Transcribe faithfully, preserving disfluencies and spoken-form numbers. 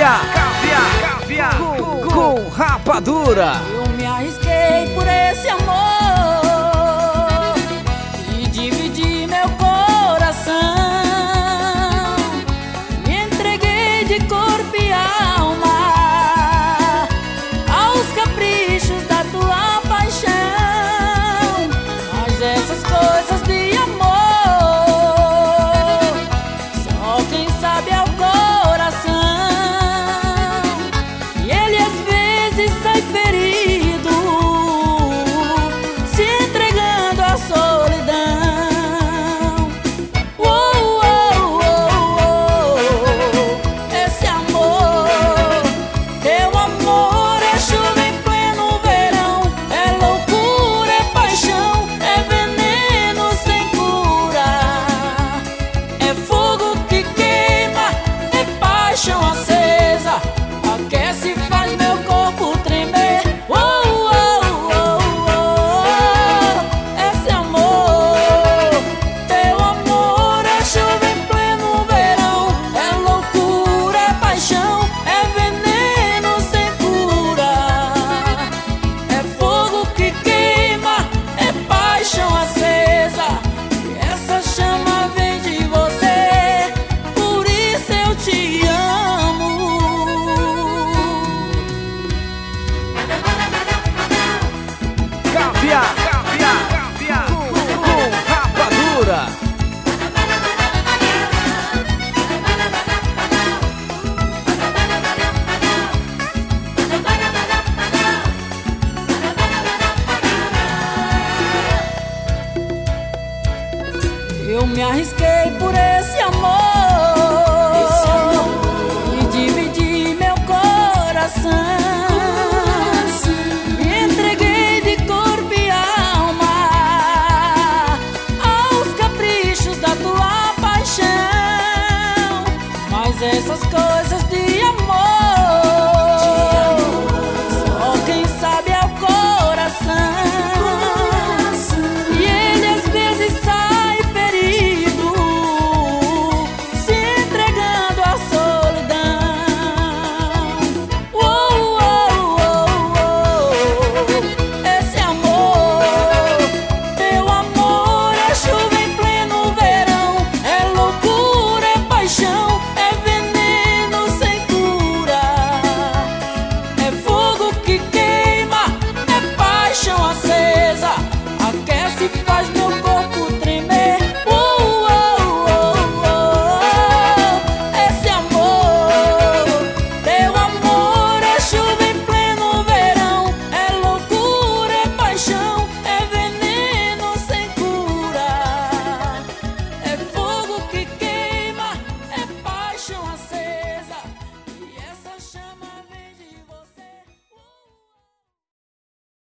Caviar, caviar, caviar com, com rapadura. Eu me arrisquei por esse amor e dividi meu coração. Me entreguei de corpo e alma aos caprichos da tua paixão. Mas essas coisas de amor só quem sabe é o coração. E ele às vezes sai ferido, se entregando à solidão. Oh, oh, oh, oh. Esse amor, teu amor é chuva em pleno verão, é loucura, é paixão, é veneno sem cura, é fogo que queima, é paixão acesa, aquece e faz meu corpo tremer. Oh, oh, oh, oh. Esse amor, teu amor é chuva em pleno verão, é loucura, é paixão, é veneno sem cura, é fogo que queima, é paixão acesa. E essa chama vem de você, por isso eu te amo. Caviar, caviar, caviar com, com rapadura. Eu me arrisquei por esse amor, e dividi meu coração. Me entreguei de corpo e alma aos caprichos da tua paixão. Mas essas coisas